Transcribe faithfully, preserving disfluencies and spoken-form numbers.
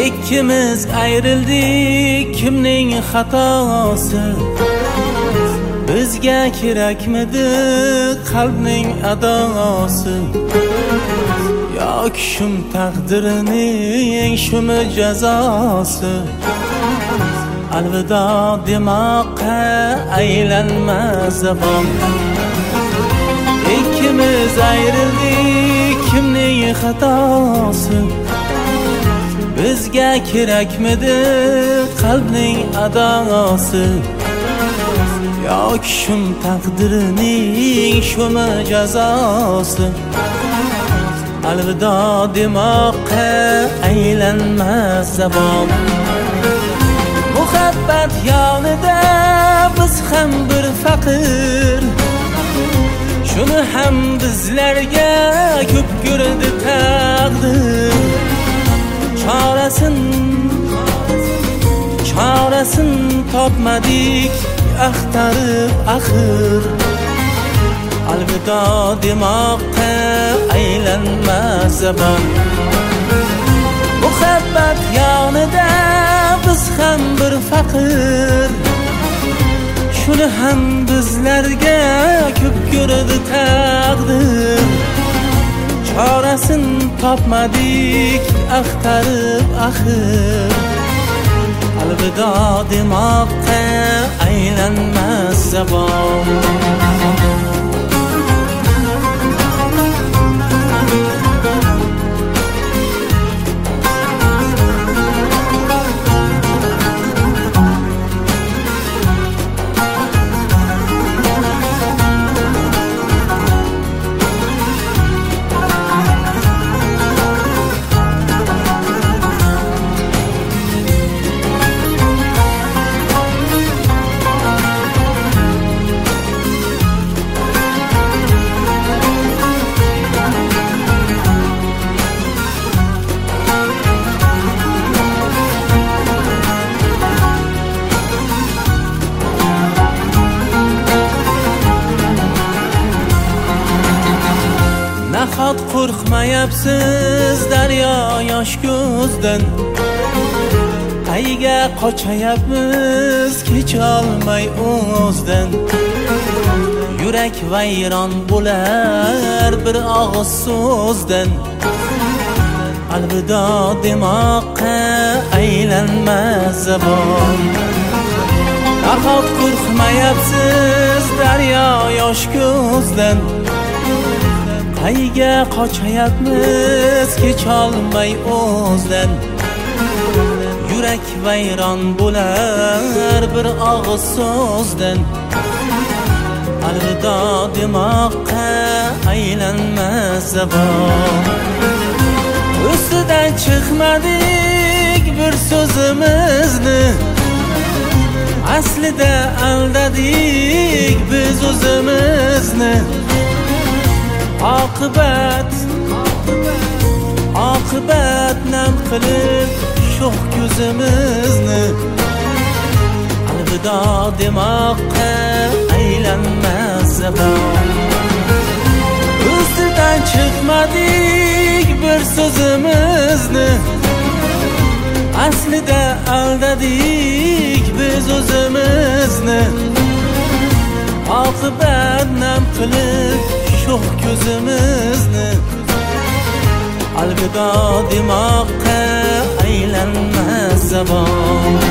İkimiz ayrıldık, kimning xatosi? Bizga kerakmidi qalbning adosi? Yoki shum taqdirining shumi jazosi? Alvido demoqqa aylanmas zabon. İkimiz ayrıldık, kimning xatosi? Bizga kerakmidi qalbning adosi? Yoki shum taqdirining shumi jazosi? Alvido demoqqa aylanmas zabon. Muhabbat yonida biz ham bir faqir, shuni ham bizlarga ko'p ko'rdi taqdir. Çorasin, çorasin topmadik axtarib axir. Alvido demoqqa aylanmas zabon. Muhabbat yonida biz ham bir faqir, shuni ham bizlarga ko'p ko'rdi taqdir. Çorasin topmadik axtarib axir. Alvido demoqqa aylanmas zabon. Nahot qo'rqmayapsiz daryo yosh ko'zdan? Qayga qochayapmiz kecholmay o'zdan? Yurak vayron bo'lar bir og'iz so'zdan. Alvido demoqqa aylanmas zabon. Nahot qo'rqmayapsiz daryo yosh ko'zdan? Qayga qochayapmiz kecholmay o'zdan? Yurak vayron bo'lar bir og'iz so'zdan. Alvido demoqqa aylanmas zabon. Ustidan chiqmadik bir so'zimizni, aslida aldadik biz o'zimizni. Oqibat, oqibat nam qilib sho'x ko'zimizni. Alvido demoqqa aylanmas zabon. Ustidan chiqmadik bir so'zimizni, aslida aldadik biz o'zimizni. Oqibat nam qilib sho'x ko'zimizni. Alvido demoqqa aylanmas zabon.